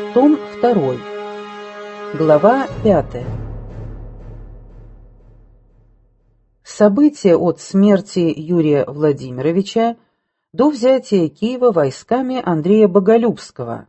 Том 2. Глава 5. События от смерти Юрия Владимировича до взятия Киева войсками Андрея Боголюбского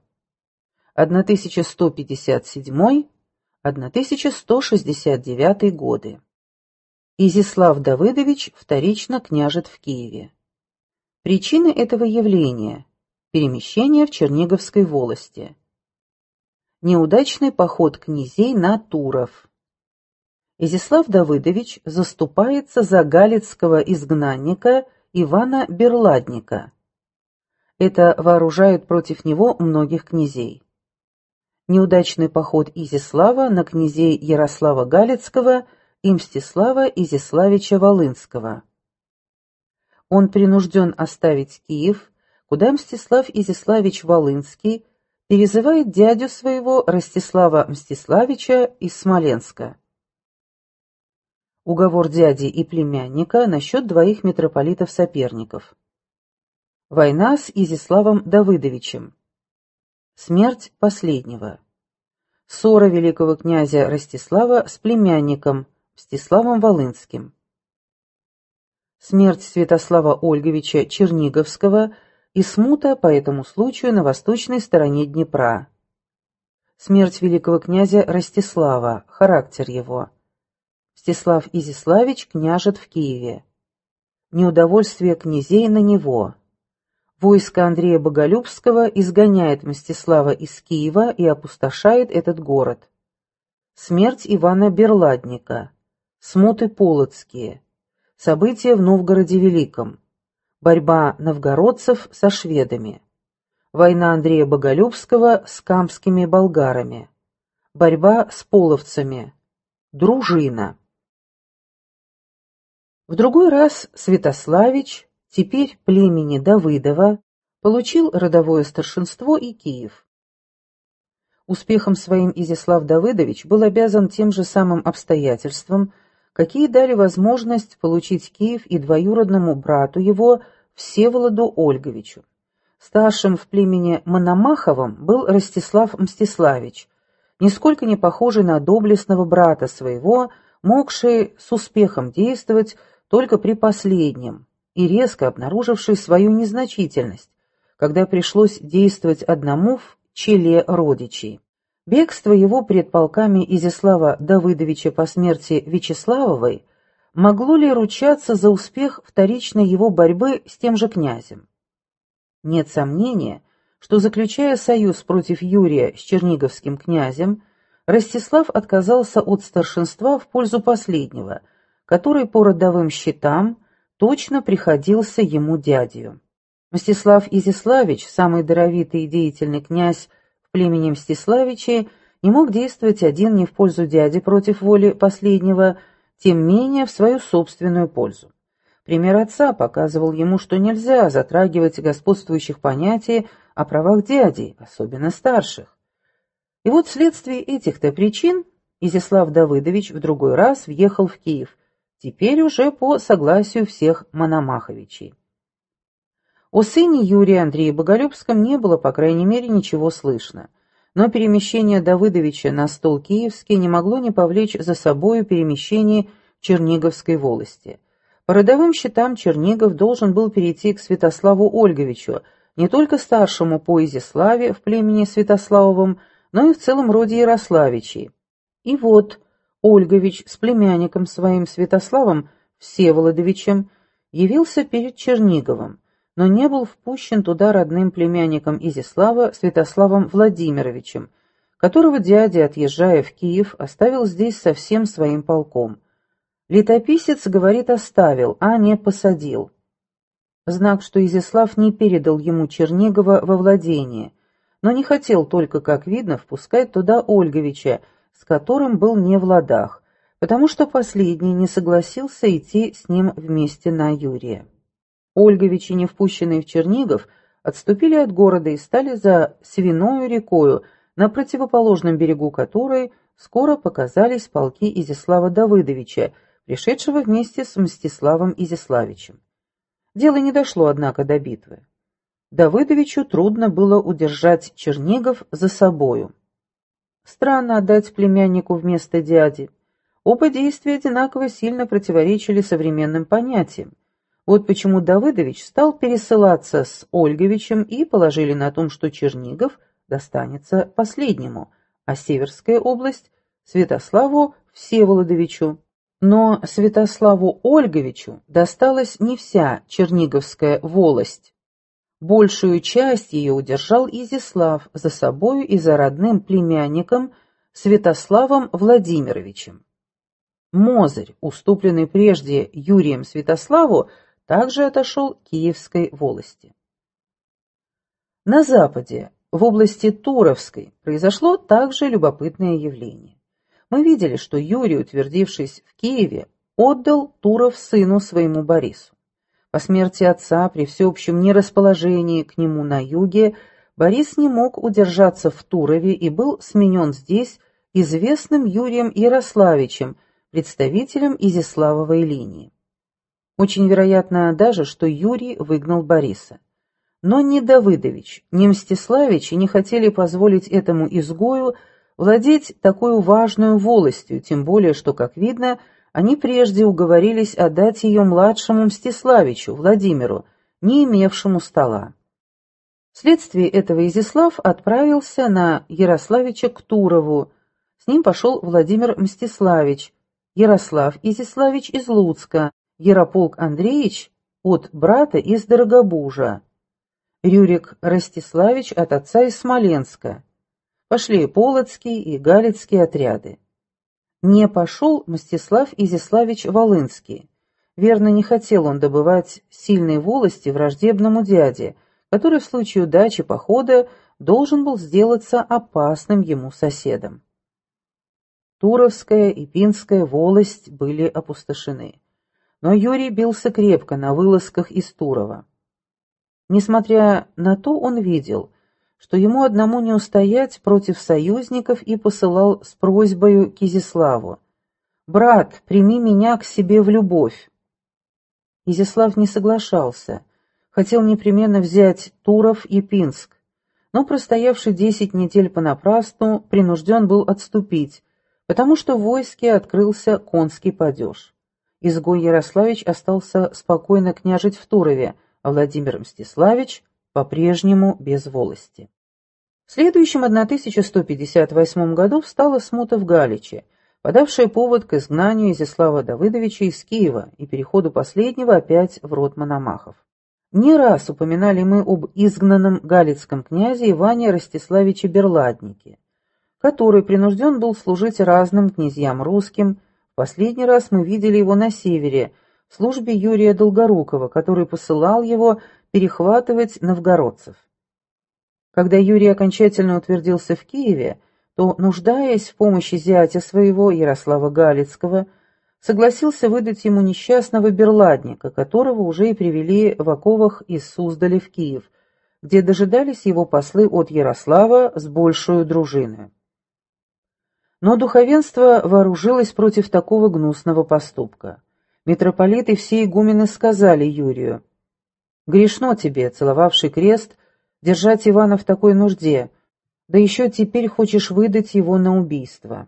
1157-1169 годы. Изяслав Давыдович вторично княжит в Киеве. Причины этого явления – перемещение в Черниговской волости. Неудачный поход князей на Туров. Изяслав Давыдович заступается за галицкого изгнанника Ивана Берладника. Это вооружает против него многих князей. Неудачный поход Изяслава на князей Ярослава Галицкого и Мстислава Изяславича Волынского. Он принужден оставить Киев, куда Мстислав Изяславич Волынский перезывает дядю своего Ростислава Мстиславича из Смоленска. Уговор дяди и племянника насчет двоих митрополитов-соперников. Война с Изяславом Давыдовичем. Смерть последнего. Ссора великого князя Ростислава с племянником Мстиславом Волынским. Смерть Святослава Ольговича Черниговского и смута по этому случаю на восточной стороне Днепра. Смерть великого князя Ростислава, характер его. Мстислав Изяславич княжит в Киеве. Неудовольствие князей на него. Войско Андрея Боголюбского изгоняет Мстислава из Киева и опустошает этот город. Смерть Ивана Берладника. Смуты полоцкие. События в Новгороде Великом. Борьба новгородцев со шведами. Война Андрея Боголюбского с камскими болгарами. Борьба с половцами. Дружина. В другой раз Святославич, теперь племени Давыдова, получил родовое старшинство и Киев. Успехом своим Изяслав Давыдович был обязан тем же самым обстоятельствам, какие дали возможность получить Киев и двоюродному брату его Всеволоду Ольговичу. Старшим в племени Мономаховом был Ростислав Мстиславич, нисколько не похожий на доблестного брата своего, могший с успехом действовать только при последнем и резко обнаруживший свою незначительность, когда пришлось действовать одному в челе родичей. Бегство его пред полками Изяслава Давыдовича по смерти Вячеславовой могло ли ручаться за успех вторичной его борьбы с тем же князем? Нет сомнения, что, заключая союз против Юрия с черниговским князем, Ростислав отказался от старшинства в пользу последнего, который по родовым счетам точно приходился ему дядью. Мстислав Изяславич, самый даровитый и деятельный князь в племени Мстиславичей, не мог действовать один не в пользу дяди против воли последнего, тем менее в свою собственную пользу. Пример отца показывал ему, что нельзя затрагивать господствующих понятий о правах дядей, особенно старших. И вот вследствие этих-то причин Изяслав Давыдович в другой раз въехал в Киев, теперь уже по согласию всех Мономаховичей. О сыне Юрия Андрея Боголюбском не было, по крайней мере, ничего слышно, но перемещение Давыдовича на стол киевский не могло не повлечь за собою перемещение в Черниговской волости. По родовым счетам Чернигов должен был перейти к Святославу Ольговичу, не только старшему по Изяславе в племени Святославовом, но и в целом роде Ярославичей. И вот Ольгович с племянником своим Святославом Всеволодовичем явился перед Черниговым, но не был впущен туда родным племянником Изяслава Святославом Владимировичем, которого дядя, отъезжая в Киев, оставил здесь со всем своим полком. Летописец, говорит, оставил, а не посадил. Знак, что Изяслав не передал ему Чернигова во владение, но не хотел только, как видно, впускать туда Ольговича, с которым был не в ладах, потому что последний не согласился идти с ним вместе на Юрия. Ольговичи, не впущенные в Чернигов, отступили от города и стали за Свиною рекою, на противоположном берегу которой скоро показались полки Изяслава Давыдовича, пришедшего вместе с Мстиславом Изяславичем. Дело не дошло, однако, до битвы. Давыдовичу трудно было удержать Чернигов за собою. Странно отдать племяннику вместо дяди. Оба действия одинаково сильно противоречили современным понятиям. Вот почему Давыдович стал пересылаться с Ольговичем и положили на том, что Чернигов достанется последнему, а Северская область — Святославу Всеволодовичу. Но Святославу Ольговичу досталась не вся Черниговская волость. Большую часть ее удержал Изяслав за собою и за родным племянником Святославом Владимировичем. Мозырь, уступленный прежде Юрием Святославу, также отошел к Киевской волости. На западе, в области Туровской, произошло также любопытное явление. Мы видели, что Юрий, утвердившись в Киеве, отдал Туров сыну своему Борису. По смерти отца, при всеобщем нерасположении к нему на юге, Борис не мог удержаться в Турове и был сменен здесь известным Юрием Ярославичем, представителем Изяславовой линии. Очень вероятно даже, что Юрий выгнал Бориса. Но ни Давыдович, ни Мстиславичи не хотели позволить этому изгою владеть такой важной волостью, тем более, что, как видно, они прежде уговорились отдать ее младшему Мстиславичу, Владимиру, не имевшему стола. Вследствие этого Изяслав отправился на Ярославича к Турову. С ним пошел Владимир Мстиславич, Ярослав Изяславич из Луцка, Ярополк Андреевич от брата из Дорогобужа, Рюрик Ростиславич от отца из Смоленска. Пошли и Полоцкий, и Галицкие отряды. Не пошел Мстислав Изяславич Волынский. Верно, не хотел он добывать сильные волости враждебному дяде, который в случае удачи похода должен был сделаться опасным ему соседом. Туровская и Пинская волость были опустошены. Но Юрий бился крепко на вылазках из Турова. Несмотря на то, он видел, что ему одному не устоять против союзников, и посылал с просьбою к Изяславу: «Брат, прими меня к себе в любовь». Изяслав не соглашался, хотел непременно взять Туров и Пинск, но, простоявший 10 недель понапрасну, принужден был отступить, потому что в войске открылся конский падеж. Изгой Ярославич остался спокойно княжить в Турове, а Владимир Мстиславич по-прежнему без волости. В следующем 1158 году встала смута в Галиче, подавшая повод к изгнанию Изяслава Давыдовича из Киева и переходу последнего опять в род Мономахов. Не раз упоминали мы об изгнанном галицком князе Иване Ростиславиче Берладнике, который принужден был служить разным князьям русским. В последний раз мы видели его на севере, в службе Юрия Долгорукова, который посылал его перехватывать новгородцев. Когда Юрий окончательно утвердился в Киеве, то, нуждаясь в помощи зятя своего, Ярослава Галицкого, согласился выдать ему несчастного Берладника, которого уже и привели в оковах из Суздаля в Киев, где дожидались его послы от Ярослава с большую дружиной. Но духовенство вооружилось против такого гнусного поступка. Митрополит и все игумены сказали Юрию: «Грешно тебе, целовавший крест, держать Ивана в такой нужде, да еще теперь хочешь выдать его на убийство».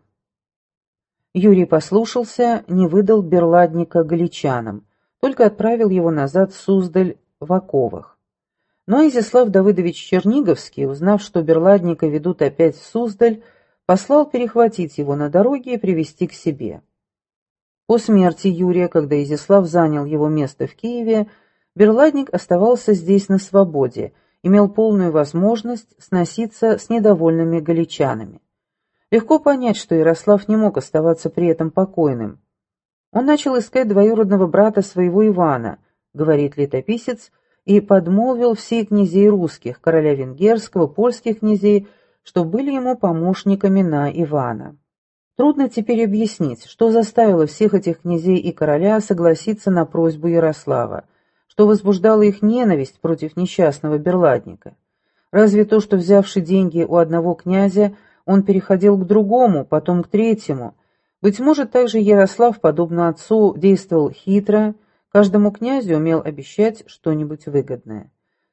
Юрий послушался, не выдал Берладника галичанам, только отправил его назад в Суздаль в оковах. Но Изяслав Давыдович Черниговский, узнав, что Берладника ведут опять в Суздаль, послал перехватить его на дороге и привести к себе. По смерти Юрия, когда Изяслав занял его место в Киеве, Берладник оставался здесь на свободе, имел полную возможность сноситься с недовольными галичанами. Легко понять, что Ярослав не мог оставаться при этом покойным. Он начал искать двоюродного брата своего Ивана, говорит летописец, и подмолвил всех князей русских, короля венгерского, польских князей, что были ему помощниками на Ивана. Трудно теперь объяснить, что заставило всех этих князей и короля согласиться на просьбу Ярослава, что возбуждало их ненависть против несчастного Берладника. Разве то, что, взявши деньги у одного князя, он переходил к другому, потом к третьему. Быть может, также Ярослав, подобно отцу, действовал хитро, каждому князю умел обещать что-нибудь выгодное.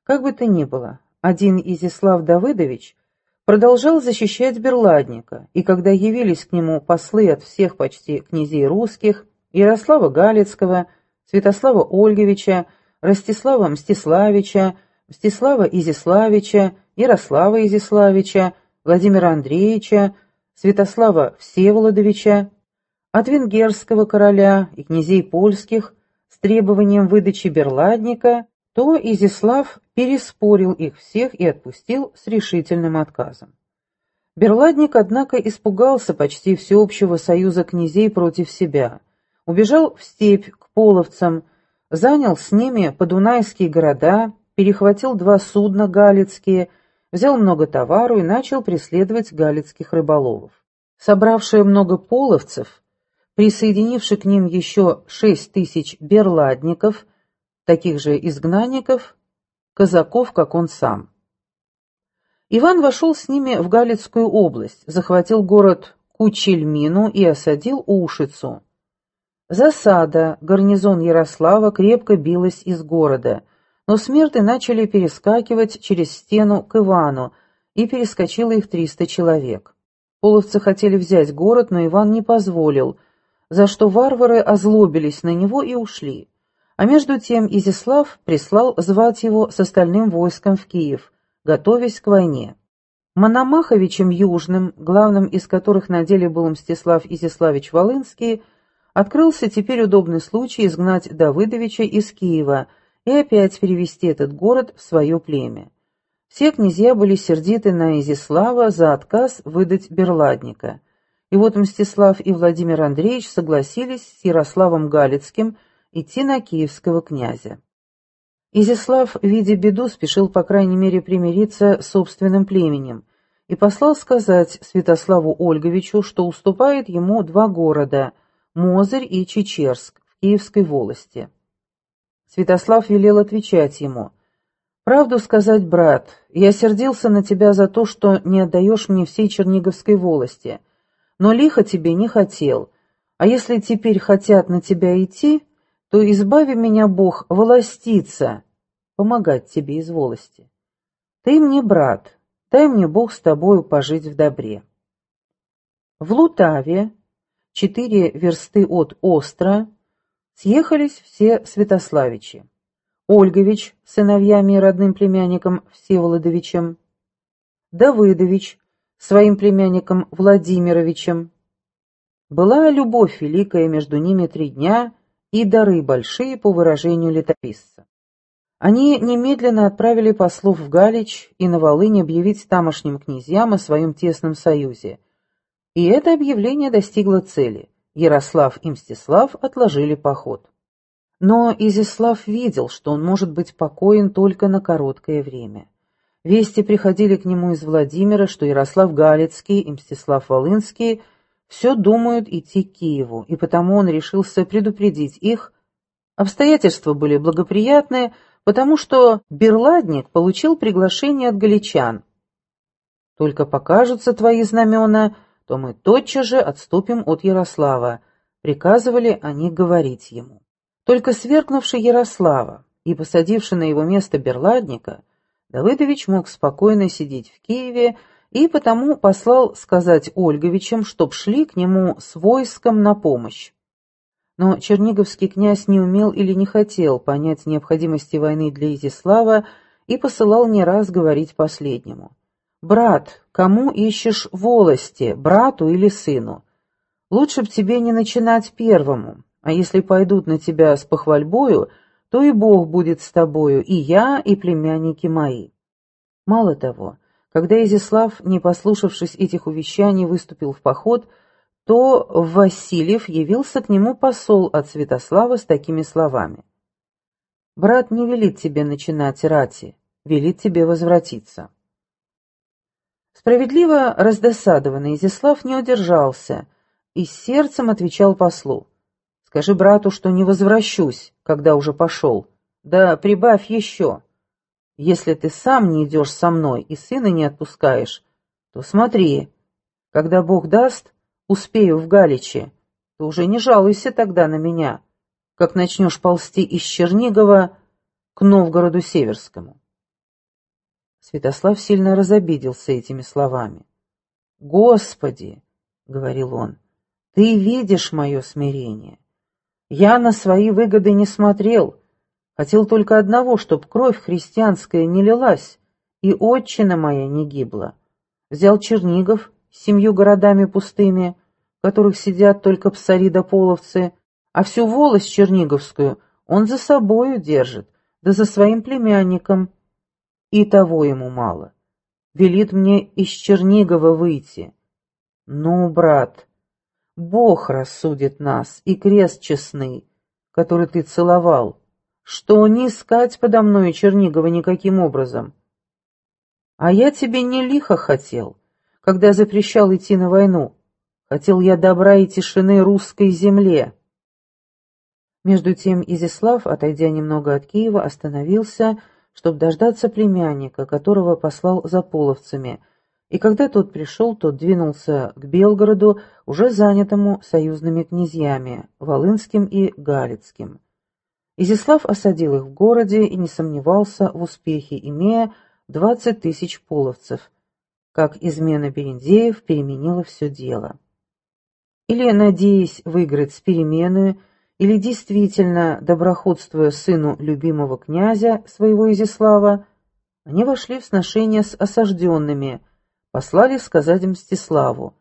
Как бы то ни было, один Изяслав Давыдович продолжал защищать Берладника, и когда явились к нему послы от всех почти князей русских, Ярослава Галицкого, Святослава Ольговича, Ростислава Мстиславича, Мстислава Изяславича, Ярослава Изяславича, Владимира Андреевича, Святослава Всеволодовича, от венгерского короля и князей польских с требованием выдачи Берладника, то Изяслав переспорил их всех и отпустил с решительным отказом. Берладник, однако, испугался почти всеобщего союза князей против себя, убежал в степь к половцам, занял с ними подунайские города, перехватил 2 судна галицкие, взял много товару и начал преследовать галицких рыболовов. Собравшие много половцев, присоединивши к ним еще 6000 берладников, таких же изгнанников, казаков, как он сам. Иван вошел с ними в Галицкую область, захватил город Кучельмину и осадил Ушицу. Засада, гарнизон Ярослава крепко билась из города, но смерты начали перескакивать через стену к Ивану, и перескочило их 300 человек. Половцы хотели взять город, но Иван не позволил, за что варвары озлобились на него и ушли. А между тем Изяслав прислал звать его с остальным войском в Киев, готовясь к войне. Мономаховичем Южным, главным из которых на деле был Мстислав Изяславич Волынский, открылся теперь удобный случай изгнать Давыдовича из Киева и опять перевести этот город в свое племя. Все князья были сердиты на Изяслава за отказ выдать Берладника. И вот Мстислав и Владимир Андреевич согласились с Ярославом Галицким идти на киевского князя. Изяслав, видя беду, спешил по крайней мере примириться с собственным племенем и послал сказать Святославу Ольговичу, что уступает ему 2 города – Мозырь и Чечерск в Киевской волости. Святослав велел отвечать ему: «Правду сказать, брат, я сердился на тебя за то, что не отдаешь мне всей Черниговской волости, но лихо тебе не хотел, а если теперь хотят на тебя идти, то избави меня Бог волоститься, помогать тебе из волости. Ты мне брат, дай мне Бог с тобою пожить в добре». В Лутаве, 4 версты от Остра, съехались все святославичи. Ольгович с сыновьями и родным племянником Всеволодовичем, Давыдович своим племянником Владимировичем. Была любовь великая между ними 3 дня и дары большие, по выражению летописца. Они немедленно отправили послов в Галич и на Волынь объявить тамошним князьям о своем тесном союзе. И это объявление достигло цели. Ярослав и Мстислав отложили поход. Но Изяслав видел, что он может быть покоен только на короткое время. Вести приходили к нему из Владимира, что Ярослав Галицкий и Мстислав Волынский все думают идти к Киеву, и потому он решился предупредить их. Обстоятельства были благоприятные, потому что Берладник получил приглашение от галичан. «Только покажутся твои знамена, то мы тотчас же отступим от Ярослава», приказывали они говорить ему. Только свергнувший Ярослава и посадивший на его место Берладника, Давыдович мог спокойно сидеть в Киеве и потому послал сказать Ольговичам, чтоб шли к нему с войском на помощь. Но черниговский князь не умел или не хотел понять необходимости войны для Изяслава и посылал не раз говорить последнему: «Брат, кому ищешь волости, брату или сыну? Лучше б тебе не начинать первому, а если пойдут на тебя с похвальбою, то и Бог будет с тобою, и я, и племянники мои». Мало того, когда Изяслав, не послушавшись этих увещаний, выступил в поход, то в Васильев явился к нему посол от Святослава с такими словами: «Брат не велит тебе начинать рати, велит тебе возвратиться». Справедливо раздосадованный Изяслав не удержался и с сердцем отвечал послу: «Скажи брату, что не возвращусь, когда уже пошел, да прибавь еще. Если ты сам не идешь со мной и сына не отпускаешь, то смотри, когда Бог даст, успею в Галиче, то уже не жалуйся тогда на меня, как начнешь ползти из Чернигова к Новгороду Северскому». Святослав сильно разобиделся этими словами. «Господи!» — говорил он, — «ты видишь мое смирение. Я на свои выгоды не смотрел, хотел только одного, чтоб кровь христианская не лилась и отчина моя не гибла. Взял Чернигов с 7 городами пустыми, в которых сидят только псари да половцы, а всю волость черниговскую он за собою держит, да за своим племянником. И того ему мало. Велит мне из Чернигова выйти. Ну, брат, Бог рассудит нас и крест честный, который ты целовал, что не искать подо мною Чернигова никаким образом. А я тебе не лихо хотел, когда запрещал идти на войну. Хотел я добра и тишины русской земле». Между тем Изяслав, отойдя немного от Киева, остановился, чтобы дождаться племянника, которого послал за половцами, и когда тот пришел, тот двинулся к Белгороду, уже занятому союзными князьями, Волынским и Галицким. Изяслав осадил их в городе и не сомневался в успехе, имея 20 000 половцев, как измена Берендеев переменила все дело. Или, надеясь выиграть с переменою, или действительно доброходствуя сыну любимого князя, своего Изяслава, они вошли в сношение с осажденными, послали сказать Мстиславу: